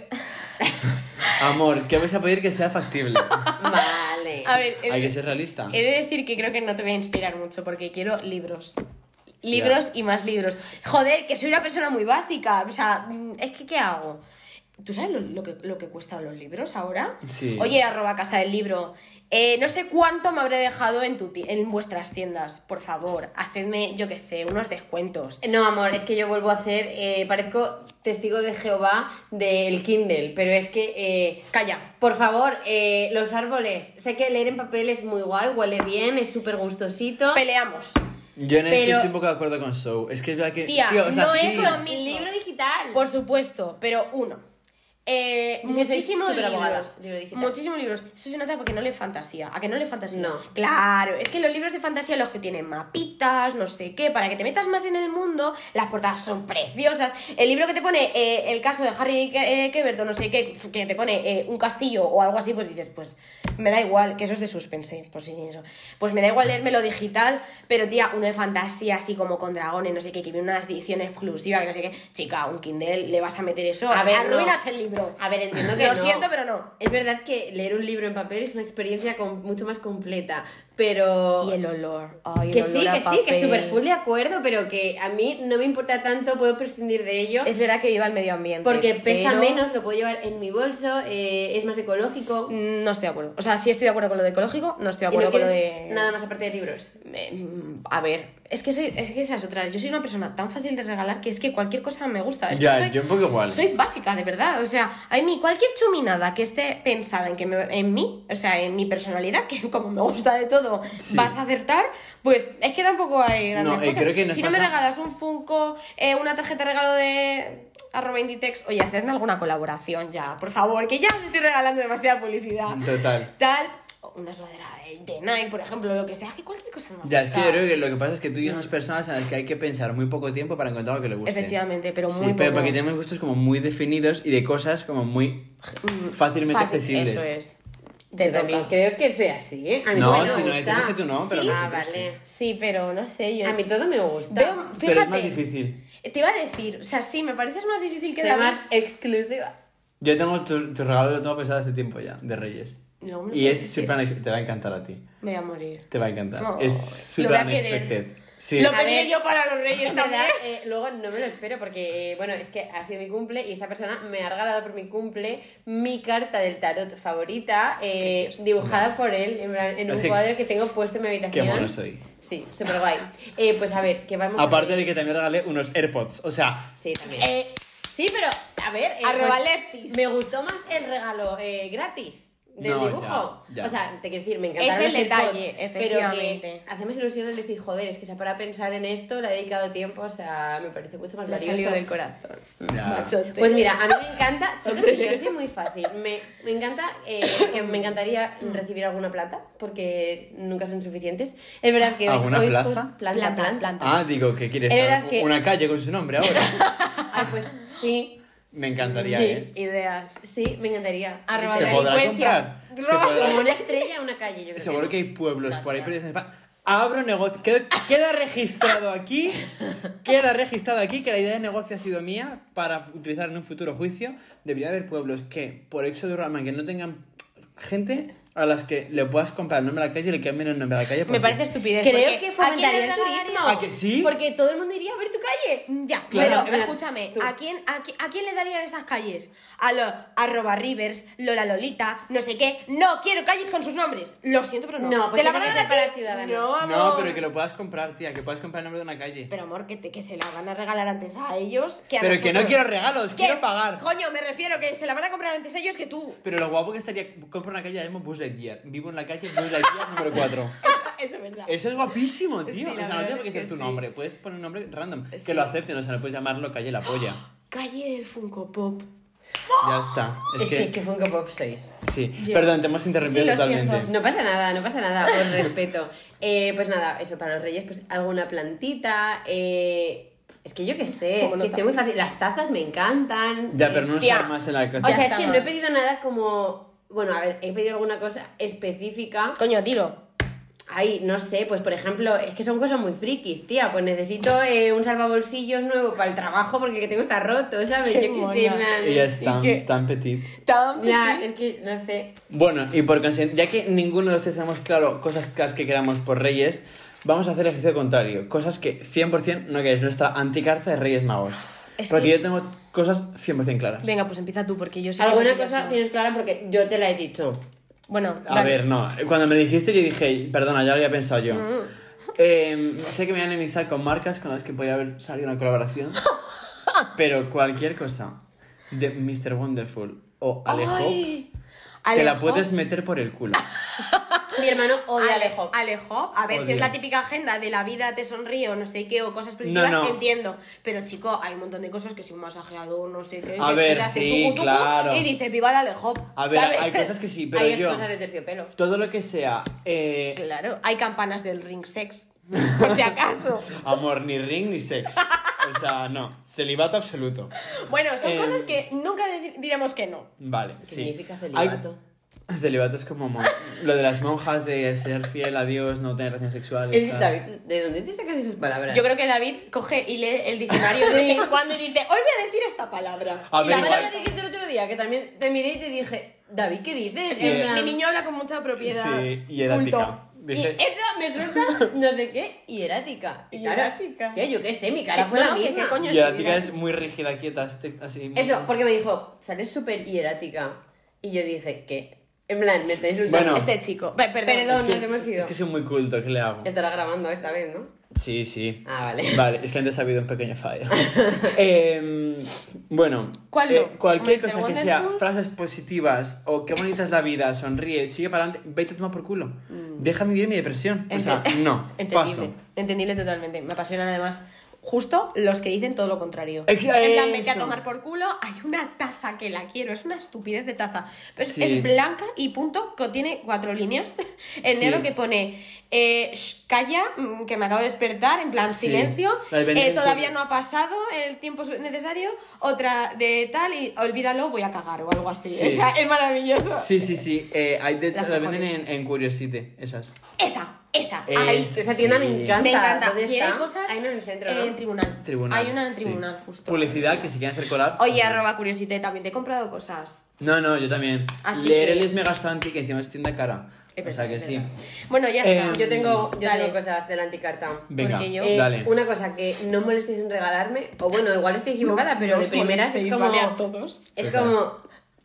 Amor, ¿qué vais a pedir que sea factible? Vale. A ver, he Hay de- que ser realista. he de decir que creo que no te voy a inspirar mucho porque quiero libros. Libros y más libros. Joder, que soy una persona muy básica. O sea, mm, es que ¿qué hago? ¿Tú sabes lo, lo que, lo que cuestan los libros ahora? Sí. Oye, arroba casa del libro. eh, no sé cuánto me habré dejado en, tu ti- en vuestras tiendas. Por favor, hacedme, yo qué sé, unos descuentos. No, amor, es que yo vuelvo a hacer, eh, parezco testigo de Jehová del Kindle, pero es que, eh, Calla. por favor, eh, los árboles, sé que leer en papel es muy guay, huele bien, es súper gustosito. Peleamos. Yo en eso Pero- estoy un poco de acuerdo con Show. Es que es verdad que. Tía, tío, o sea, no sí. es lo mismo. Libro digital. Por supuesto, pero uno. Eh, Yo soy muchísimos súper abogada, libros. libro digital. Muchísimos libros. Eso se nota porque no lee fantasía. ¿A que no lee fantasía? No. Claro, es que los libros de fantasía, los que tienen mapitas, no sé qué, para que te metas más en el mundo, las portadas son preciosas. El libro que te pone eh, el caso de Harry Ke- eh, Quebert o no sé qué, que te pone eh, un castillo o algo así, pues dices, pues me da igual, que eso es de suspense, por si eso. Pues me da igual leérmelo digital, pero tía, uno de fantasía así como con dragones, no sé qué, que viene una edición exclusiva, que no sé qué. Chica, un Kindle, le vas a meter eso, A ver, no. arruinas el libro. A ver, entiendo que Lo no. siento, pero no. Es verdad que leer un libro en papel es una experiencia con- mucho más completa, pero... Y el olor. Ay, el que olor sí, a que sí, que papel. súper full de acuerdo, pero que a mí no me importa tanto, puedo prescindir de ello. Es verdad que viva el medio ambiente. Porque pesa pero... menos, lo puedo llevar en mi bolso, eh, es más ecológico. No estoy de acuerdo. O sea, sí estoy de acuerdo con lo de ecológico, no estoy de Y no acuerdo con lo quieres de... nada más aparte de libros. Eh, A ver, es que soy, es que esas otras. Yo soy una persona tan fácil de regalar que es que cualquier cosa me gusta. Es Ya, que soy, yo un poco igual. soy básica, de verdad. O sea, a mí cualquier chuminada que esté pensada en que me- en mí, o sea, en mi personalidad, que como me gusta de todo, Sí. vas a acertar, pues es que tampoco hay grandes No, eh, cosas. creo que nos si no me pasa- regalas un Funko, eh, una tarjeta de regalo de arroba Inditex, oye, hacedme alguna colaboración ya, por favor, que ya os estoy regalando demasiada publicidad. Total. Tal, una sudadera de, de Nike, por ejemplo, lo que sea, que cualquier cosa me Ya, es gusta. que yo creo que lo que pasa es que tú y yo somos personas a las que hay que pensar muy poco tiempo para encontrar lo que le guste. Efectivamente, pero Sí, muy pero poco. porque tenemos gustos como muy definidos y de cosas como muy fácilmente Fácil, accesibles. Eso es. Yo Te también toca. creo que soy así, ¿eh? A mí No, todo me si no gusta. dices que tú no, pero Sí, ah, nosotros vale. Sí, pero no sé, yo... A mí todo me gusta. Veo, fíjate, Pero es más difícil. te iba a decir, o sea, sí, me pareces más difícil que Soy David. más exclusiva. Yo tengo tu, tu regalo, lo tengo pensado hace tiempo ya, de Reyes. No, me Y lo es puedes decir. súper... Te va a encantar a ti. Me voy a morir. Te va a encantar. Oh, es lo súper voy a querer. unexpected. Sí. Lo A pediré ver, yo para los reyes En también. verdad, eh, luego no me lo espero porque, eh, bueno, es que ha sido mi cumple y esta persona me ha regalado por mi cumple mi carta del tarot favorita, eh, Precioso. dibujada por él en, plan- en un Así- cuadro que tengo puesto en mi Qué habitación. mono soy. Sí, súper guay. Eh, pues a ver, ¿qué vamos a Aparte ver? de que también regalé unos AirPods. O sea, Sí, también. Eh, Sí, pero, a ver... eh, Arroba pues, lefties. me gustó más el regalo eh, gratis del No, dibujo. ya, ya. O sea, te quiero decir, me encantaron Es el los AirPods, detalle, pero efectivamente. que hacemos ilusión el decir, joder, es que se para pensar en esto, le he dedicado tiempo, o sea, me parece mucho más me ha valioso. salido del corazón. ya. Machote. Pues mira, a mí me encanta, chicos, y yo soy muy fácil. Me, me encanta, eh, que me encantaría recibir alguna planta, porque nunca son suficientes. Es verdad que hoy- ¿Alguna hoy plaza? justo- planta, Planta, planta. planta. Ah, digo, ¿qué quieres? Es verdad que- Una calle con su nombre ahora. Ay, pues sí, Me encantaría, Sí. ¿eh? Ideas. sí, me encantaría. Arroba ¿Se la podrá delincuencia. comprar? ¿Se Roba podrá- Como una estrella, una calle, yo creo. Seguro que que hay pueblos por ahí perdidos en España. Abro negocio. Queda, queda registrado aquí. Queda registrado aquí que la idea de negocio ha sido mía para utilizar en un futuro juicio. Debería haber pueblos que, por éxodo rural, que no tengan gente a las que le puedas comprar el nombre de la calle y le cambien el nombre de la calle. Me porque- parece estupidez. Creo porque que ¿a quién fomentaría le el regalaría? turismo. ¿A que sí? Porque todo el mundo iría a ver tu calle. Ya, Claro. pero Mira, escúchame, tú. ¿a quién, a, qui- ¿a quién le darían esas calles? A los arroba Rivers, Lola Lolita, no sé qué. No quiero calles con sus nombres. Lo siento, pero no. No, pues ¿Te la tiene van a que dar ser a para ti? ciudadanos. No, amor. No, pero que lo puedas comprar, tía. Que puedas comprar el nombre de una calle. Pero amor, que, te- que se la van a regalar antes a ellos que a Pero que no nosotros. quiero regalos, ¿Qué? quiero pagar. Coño, me refiero que se la van a comprar antes ellos que tú. Pero lo guapo que estaría, compro una calle ahora mismo Buzz Lightyear. Vivo en la calle Buzz Lightyear número cuatro. Eso es verdad. Eso es guapísimo, tío. Sí, la o sea, no verdad tiene por qué es ser que tu sí. nombre. Puedes poner un nombre random. Sí. Que lo acepten, o sea, no puedes llamarlo calle la polla. Calle del Funko Pop. Ya está. Es, Es que, que, que Funko Pop sois. Sí. Yo. Perdón, te hemos interrumpido Sí, lo totalmente. siento. No pasa nada, no pasa nada, os respeto. Eh, pues nada, eso, para los reyes, pues alguna plantita. Eh, es que yo qué sé, es Como que nota. soy muy fácil. Las tazas me encantan. Ya, pero no nos Tía. dar más en la coche. O sea, es está. que no he pedido nada como. Bueno, a ver, he pedido alguna cosa específica. Coño, tiro. Ay, no sé, pues por ejemplo, es que son cosas muy frikis, tía. Pues necesito eh, un salvabolsillos nuevo para el trabajo porque el que tengo está roto, ¿sabes? Qué Yo que mona. estoy en plan- Ella es Y tan, que- tan petit. Tan Ya, petit. es que no sé. Bueno, y por consiguiente, ya que ninguno de los tres tenemos claro cosas claras que queramos por Reyes, vamos a hacer el ejercicio contrario. Cosas que cien por ciento no queréis. Nuestra anticarta de Reyes Magos. Es Porque que- yo tengo cosas cien por ciento claras. Venga, pues empieza tú porque yo sé Alguna que tú cosa más. tienes clara porque yo te la he dicho. Bueno, A dale. ver, no. Cuando me dijiste, yo dije, perdona, ya lo había pensado yo. Mm. Eh, sé que me voy a enemistar con marcas con las que podría haber salido una colaboración. Pero cualquier cosa de mister Wonderful o Alejo, Ay, te la Alejo. puedes meter por el culo. Mi hermano odia a Ale- Alejo. Alejo, a ver, si Odio. es la típica agenda de la vida te sonríe o no sé qué, o cosas positivas, No, no. entiendo. Pero chico, hay un montón de cosas que si un masajeador, no sé qué, A que ver, se te hace sí, tucu, tucu, claro. y dice, viva el Alejo. A ver, ¿sabes? hay cosas que sí, pero Hay yo... cosas de terciopelo. Todo lo que sea... eh, Claro, hay campanas del ring sex, por si acaso. amor, ni ring ni sex. O sea, no. Celibato absoluto. Bueno, son Eh, cosas que nunca di- diremos que no. Vale, ¿Qué sí. significa Hay- celibato? Celibato es como mon- lo de las monjas de ser fiel a Dios, no tener relaciones sexuales. Es, tal. David, ¿de dónde te sacas esas palabras? Yo creo que David coge y lee el diccionario de vez en cuando y dice, hoy voy a decir esta palabra. A Y ver, la igual- palabra que dijiste el otro día, que también te miré y te dije, David, ¿qué dices? Sí. En plan- Mi niño habla con mucha propiedad. Sí, y erática. Culto. Y Dije, eso me suelta no sé qué, hierática. Y claro, Hierática. tío, yo qué sé, mi cara ¿Qué- fue la no, ¿qué- misma. qué coño y la es tica vida? es muy rígida, quieta, este- así. muy- Eso, porque me dijo, sales súper hierática. Y yo dije, ¿qué? En plan, me está insultando. Bueno. Este chico. Pe- Perdón. Perdón, Es que, nos hemos ido. es que soy muy culto, ¿qué le hago? Estará grabando esta vez, ¿no? Sí, sí. Ah, vale. Vale, es que antes ha habido un pequeño fallo. Em, bueno, ¿Cuál eh, no? cualquier ¿mister cosa que sea Wonderful? frases positivas o qué bonita es la vida, sonríe, sigue para adelante, vete a tomar por culo. Déjame vivir mi depresión. O sea, Ente- no, Entendible. paso. Entendible totalmente. Me apasionan además justo los que dicen todo lo contrario. Ex- En plan, vete a eso. tomar por culo. Hay una taza que la quiero. Es una estupidez de taza. Pero es- Sí. es blanca y punto, que tiene cuatro líneas. En Sí. negro que pone eh, "Shh, calla, mm, que me acabo de despertar", en plan Sí. silencio. La de eh, vender todavía en- no ha pasado el tiempo su- necesario. Otra de tal y olvídalo, voy a cagar o algo así. Sí. O sea, es maravilloso. Sí, sí, sí. Eh, hay, de hecho, Las las venden mejores. en, en Curiosity, esas. Esa, esa. Es- Ahí. Esa tienda Sí. me encanta. Me encanta. ¿Dónde Tiene está? cosas Hay una en el centro, eh, ¿no? en tribunal. Tribunal. Hay una en sí. tribunal, justo. Publicidad que si quieren hacer collab. Oye, arroba curiosité, también te he comprado cosas. No, no, yo también. Así Leer que- el es me gasto anti, que encima es tienda cara. Es O sea que verdad, sí. es verdad. Bueno, ya Eh, está. Yo tengo, yo Dale. tengo cosas de la anticarta. Venga, Porque yo- Eh, dale. Una cosa que no molestéis en regalarme, o bueno, igual estoy equivocada, pero de primeras es como. todos. Es Total. como.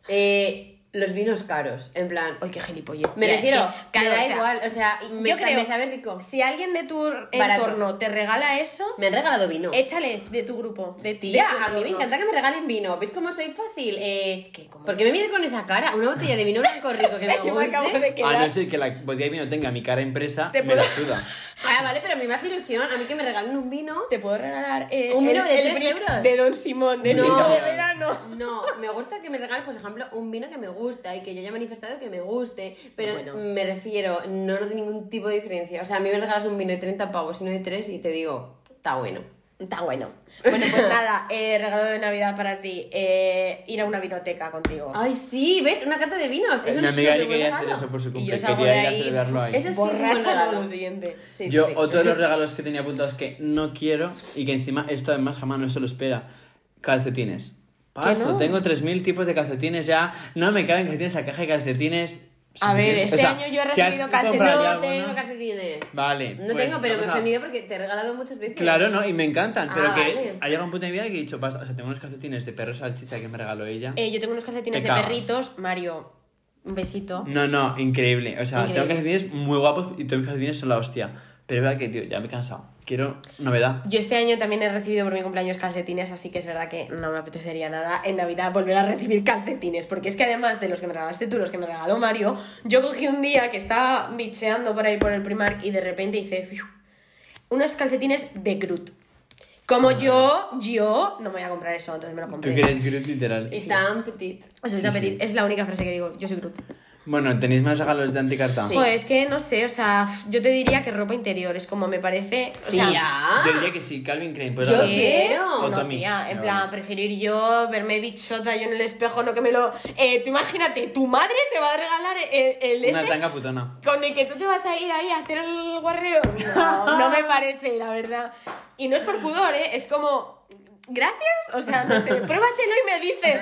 eh, los vinos caros, en plan. Ay, qué gilipollez. Me Ya, refiero, es que, me claro, da o sea, igual, o sea, me, yo está- creo- me sabe rico. Si alguien de tu Barato. entorno te regala eso, Me han regalado vino. échale de tu grupo, de ti. Tía, de tu a mí me entorno. encanta que me regalen vino. ¿Veis cómo soy fácil? Eh, ¿Qué? ¿Cómo? ¿Por qué me vienes con esa cara? Una botella de vino blanco rico que me Yo me acabo guste. de A quedar. no ser que la botella de vino tenga mi cara impresa, Te me la puedo- suda. Ah, vale, pero a mí me hace ilusión. A mí que me regalen un vino. Te puedo regalar eh, Un vino el- de el tres brick euros. de Don Simón, de No. tinto de verano. No, me gusta que me regalen, por ejemplo, un vino que me gusta y que yo haya manifestado que me guste. Pero Bueno. me refiero, no noto ningún tipo de diferencia. O sea, a mí me regalas un vino de treinta pavos y no de tres y te digo, está bueno. Está bueno. Bueno, pues nada, eh, regalo de Navidad para ti. eh, ir a una vinoteca contigo. Ay, sí, ¿ves? Una cata de vinos. Es Mi un amiga súper ya buen quería hacer regalo. eso por su Y cumple, yo salgo quería de ir a ahí celebrarlo ahí. Eso sí es un buen borracha regalo. con lo siguiente. Sí, Yo, sí. otro de los regalos que tenía apuntados que no quiero y que encima esto además jamás no se lo espera, calcetines. Paso, no? tengo tres mil tipos de calcetines ya, no me caben calcetines a caja de calcetines. A ver, suficiente. este O sea, año yo he si has recibido calcetines. comprado ya No tengo alguno- calcetines. Vale. No pues, tengo, pero me he vamos a- ofendido porque te he regalado muchas veces. Claro, no, y me encantan, pero Ah, que vale. ha llegado un punto de mi vida que he dicho, basta, o sea, tengo unos calcetines de perro salchicha que me regaló ella. Eh, yo tengo unos calcetines Te de cagas. perritos. Mario, un besito. No, no, increíble. O sea, tengo Increíbles. calcetines muy guapos y todos mis calcetines son la hostia. Pero es verdad que, tío, ya me he cansado. Quiero novedad. Yo este año también he recibido por mi cumpleaños calcetines, así que es verdad que no me apetecería nada en Navidad volver a recibir calcetines, porque es que además de los que me regalaste tú, los que me regaló Mario, yo cogí un día que estaba bicheando por ahí por el Primark y de repente hice fiu, unos calcetines de Groot. Como yo, yo no me voy a comprar eso, entonces me lo Tú compré. que eres Groot literal. Y tan petit. O sea, Sí, es, sí. petit, es la única frase que digo, yo soy Groot. Bueno, ¿tenéis más regalos de anticarta? Sí. Pues es que no sé, o sea, yo te diría que ropa interior es como me parece. O sea, Tía. Yo diría que sí, Calvin Klein. Pues Yo ahora- quiero. O No, Tommy. tía, en Me plan, vale. preferir yo verme bichota yo en el espejo, no que me lo... Eh, tú imagínate, tu madre te va a regalar el, el Una este tanga putona. con el que tú te vas a ir ahí a hacer el guarreo. No, no me parece, la verdad. Y no es por pudor, ¿eh? Es como... ¿Gracias? O sea, no sé, pruébatelo y me dices.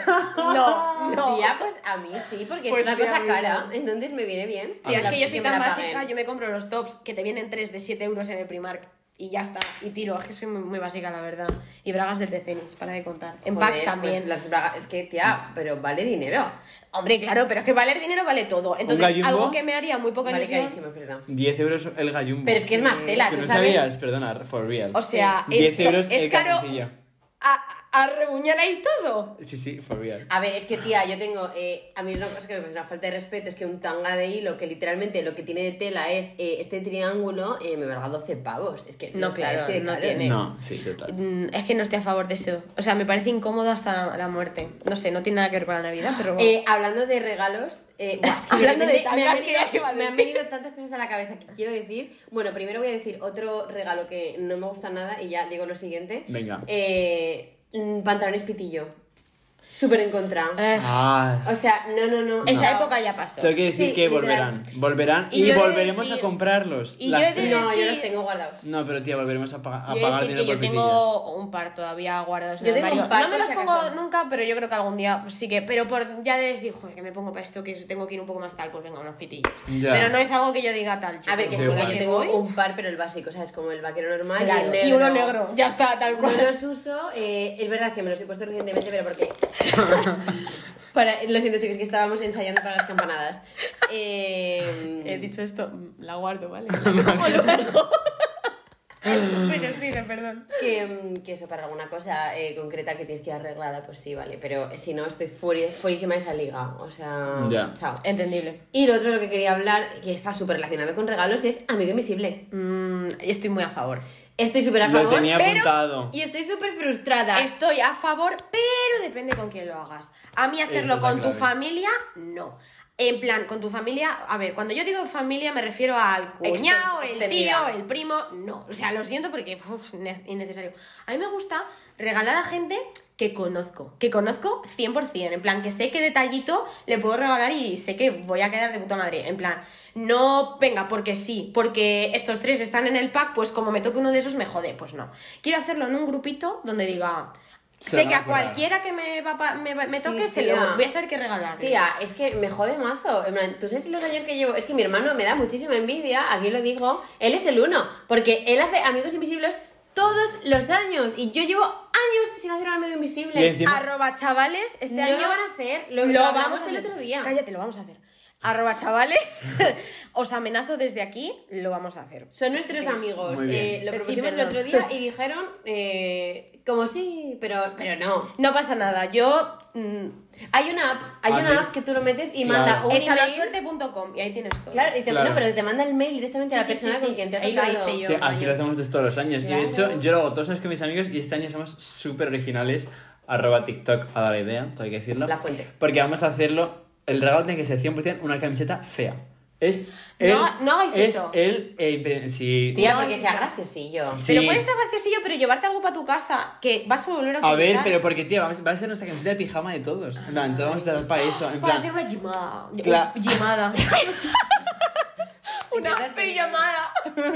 No, no. Tía, pues a mí sí, porque Pues es una tía, cosa a mí cara. no. Entonces me viene bien. Tía, es que yo soy me tan la básica, paguen. yo me compro los tops que te vienen tres de siete euros en el Primark y ya está, y tiro, es que soy muy, muy básica, la verdad. Y bragas del Tecenis, para de contar. En Joder, packs también. pues las bragas- es que, tía, pero vale dinero. Hombre, claro, pero es que valer dinero vale todo. Entonces, gallumbo? algo que me haría muy poca Vale ilusión... carísimo, es verdad. diez euros el gallumbo. Pero es que es más tela, Si tú no sabes. sabías, perdona, for real. O sea, diez es, euros es el caro calzoncillo. a, a rebuñar ahí todo. Sí, sí, for real. A ver, es que tía, yo tengo. Eh, a mí una cosa que me parece una falta de respeto es que un tanga de hilo que literalmente lo que tiene de tela es eh, este triángulo, eh, me valga doce pavos. Es que No, sé, claro, así de no caro. tiene. No, sí, total. Mm, Es que no estoy a favor de eso. O sea, me parece incómodo hasta la, la muerte. No sé, no tiene nada que ver con la Navidad, pero... Eh, hablando de regalos, eh, buah, es que Hablando de repente me, han tangas, venido, ¿qué iba a me han decir? venido tantas cosas a la cabeza que quiero decir. Bueno, primero voy a decir otro regalo que no me gusta nada y ya digo lo siguiente. Venga. Eh, mm, pantalones pitillo. Súper en contra. Eh, Ah, O sea, no, no, no. esa no. época ya pasó. tengo que decir Sí, que literal. volverán. Volverán y, Y yo he de volveremos decir- a comprarlos. y las yo he de tres. No, yo Sí. los tengo guardados. No, pero tía, volveremos a, pagar, a Yo he de pagar decir dinero que yo por pitillas. tengo un par todavía guardados en Yo el tengo armario. un par, No me por los si pongo acaso. nunca, pero yo creo que algún día pues, sí que... Pero por ya de decir, joder, que me pongo para esto, que tengo que ir un poco más tal, pues venga, unos pitillos. Ya. Pero no es algo que yo diga tal. A ver, que Da sí, que igual. yo tengo un par, pero el básico, ¿sabes? Como el vaquero normal Claro, y el y negro. uno negro. Ya está, tal No cual. los uso, eh, es verdad que me los he puesto recientemente, pero porque... para, lo siento, chicos, que estábamos ensayando para las campanadas. Eh, He dicho esto, mm, la guardo, ¿vale? La como luego. Sigue, sigue, perdón. que, mm, que eso, para alguna cosa eh, concreta que tienes que ir arreglada, pues sí, vale. Pero si no, estoy furi- fuerísima de esa liga. O sea, Ya. chao. Entendible. Y lo otro de lo que quería hablar, que está súper relacionado con regalos, es Amigo Invisible. Mm, estoy muy a favor. Estoy súper a Lo favor, tenía pero... apuntado. Y estoy súper frustrada. Estoy a favor, pero depende con quién lo hagas. A mí hacerlo Esa es la con tu clave. familia, no. En plan, con tu familia, a ver, cuando yo digo familia me refiero al cuñado, Exten- el extendida. tío, el primo, no. O sea, lo siento porque uf, ne- innecesario. A mí me gusta regalar a gente que conozco, que conozco cien por ciento, en plan, que sé qué detallito le puedo regalar y sé que voy a quedar de puta madre, en plan, no, venga, porque sí, porque estos tres están en el pack, pues como me toque uno de esos me jode, pues no. Quiero hacerlo en un grupito donde diga, Se sé van que a a acordar. cualquiera que me, va pa- me, va- me Sí, toque, se tía. lo voy a saber qué regalarle. Tía, es que me jode mazo. En plan, tú sabes los años que llevo. Es que mi hermano me da muchísima envidia, aquí lo digo. Él es el uno, porque él hace Amigos Invisibles todos los años. Y yo llevo años sin hacer un amigo invisible. Y encima- Arroba chavales, este No año lo van a hacer, lo- lo hablamos el hacer. otro día. Cállate, lo vamos a hacer. Arroba chavales, os amenazo desde aquí, lo vamos a hacer. Son nuestros Sí. amigos. Muy bien. Eh, lo Sí, propusimos el perdón. otro día y dijeron eh, como sí, pero, pero no. No pasa nada, yo mm, Hay una app, hay A una ver. app que tú lo metes y Claro. manda un email. echadasuerte punto com y ahí tienes todo. Claro, y te, Claro. no, pero te manda el mail directamente a la Sí, sí, persona sí, con sí. quien te ha Ahí lo tocado. hice yo. Sí, así lo hacemos desde todos los años. Y de Claro. hecho, yo lo hago todos los años con mis amigos y este año somos súper originales. Arroba TikTok a dar la idea, todo hay que decirlo. La fuente. Porque vamos a hacerlo. El regalo tiene que ser cien por ciento una camiseta fea. Es. El, No- no hagáis es eso. el. eh, impe- sí. Tía, No, porque sí, sea sí. graciosillo. Sí. Pero puede ser graciosillo, pero llevarte algo para tu casa que vas a volver a A ver, utilizar. pero porque, tío, vamos- va a ser nuestra camiseta de pijama de todos. En plan, todos vamos a dar para eso. En Para plan, hacer una gimada. Cla- Uy, gimada. Una Empieza a pijamada.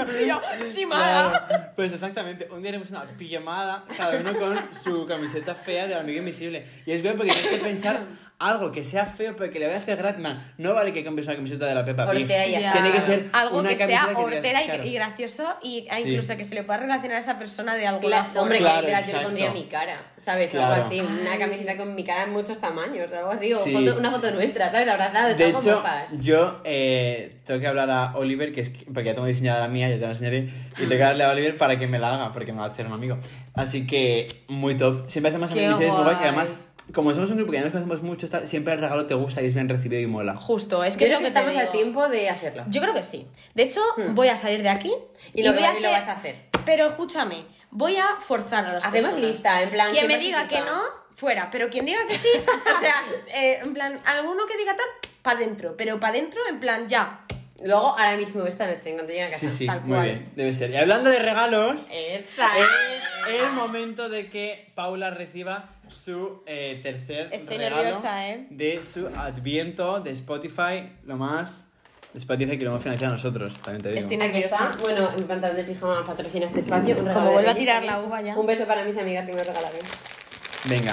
Gimada. Claro, pues exactamente, un día haremos una pijamada, cada uno con su camiseta fea de amigo invisible. Y es bueno porque tienes que pensar algo que sea feo pero que le vaya a hacer gracia. Man, no vale que compres una camiseta de la Peppa Pig. Hortera y ya Ya. Tiene que ser Algo una que camiseta sea que digas, hortera y, claro. y gracioso y e Sí. incluso que se le pueda relacionar a esa persona de alguna Claro, forma. hombre, Claro, que la yo le exacto. pondría mi cara, ¿sabes? Claro. Algo así, una camiseta con mi cara en muchos tamaños, algo así, o Sí. foto- una foto nuestra, ¿sabes? Abrazados, De algo hecho, mofas. yo eh, tengo que hablar a Oliver, que es que- porque ya tengo diseñada la mía, ya te la enseñaré, y tengo que darle a Oliver para que me la haga, porque me va a hacer un amigo. Así que, muy top. Siempre hacemos Qué amigos muy guay, y guay. además, como somos un grupo que ya nos conocemos mucho, tal, siempre el regalo te gusta y es bien recibido y mola. Justo, es Yo que creo es que lo te estamos a digo. tiempo de hacerlo. Yo creo que sí. De hecho, voy a salir de aquí Y lo que voy a vas- y lo vas a hacer. Pero escúchame, voy a forzar a las Hacemos personas. lista, en plan, Quien me ¿quién diga que participa? no, fuera. Pero quien diga que sí, o sea, eh, en plan, alguno que diga tal, para adentro. Pero para adentro, en plan, ya. Luego, ahora mismo, esta noche, en cuanto llegue a casa. Sí, sí, tal muy cual. bien, debe ser. Y hablando de regalos, Esa. es el momento de que Paula reciba su eh, tercer Estoy regalo nerviosa, ¿eh? de su Adviento de Spotify, lo más de Spotify que lo hemos financiado nosotros, también te digo. Estoy Aquí está. nerviosa. Bueno, mi pantalón de pijama patrocina este espacio. Un regalo Como de vuelva a Reyes tirar también. la uva ya. Un beso para mis amigas que me lo regalaron. Venga,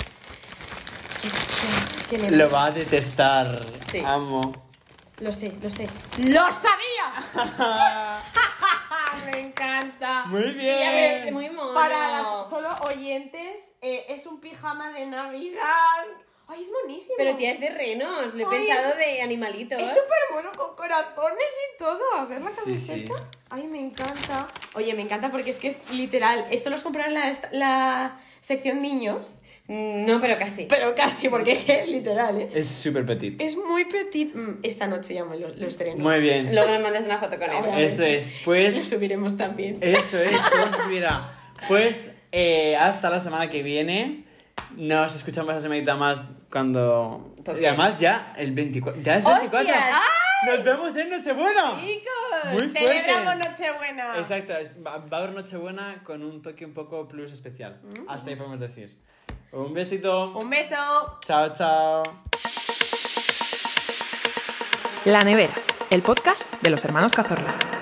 ¿Qué es esto? Qué lo nervios. va a detestar. Sí. Amo. Lo sé, lo sé. ¡Lo sabía! Me encanta. Muy Ya, pero bien. es muy mono. Para las solo oyentes, eh, es un pijama de Navidad. ¡Ay, es monísimo! Pero tía, es de renos. Lo he Ay, pensado es- de animalitos. Es súper bueno con corazones y todo. A ver la Sí, camiseta. sí. Ay, me encanta. Oye, me encanta porque es que es literal. Esto los compraron en la, la sección niños. Mm, No, pero casi. Pero casi, porque es que es literal, ¿eh? Es súper petit. Es muy petit. Mm, Esta noche ya me lo, lo estreno. Muy bien. Luego nos mandas una foto con él. Obviamente. Eso es, Lo pues subiremos también. eso es, todo se subirá. Pues eh, hasta la semana que viene. Nos escuchamos la semanita más cuando... Toque. Y además ya el veinticuatro... Ya es veinticuatro. ¡Hostias! ¡Nos vemos en Nochebuena! ¡Chicos! Muy fuerte. Celebramos Nochebuena. Exacto, es- va, va a haber Nochebuena con un toque un poco plus especial. Hasta ahí podemos decir. Un besito. Un beso. Chao, chao. La Nevera, el podcast de los hermanos Cazorla.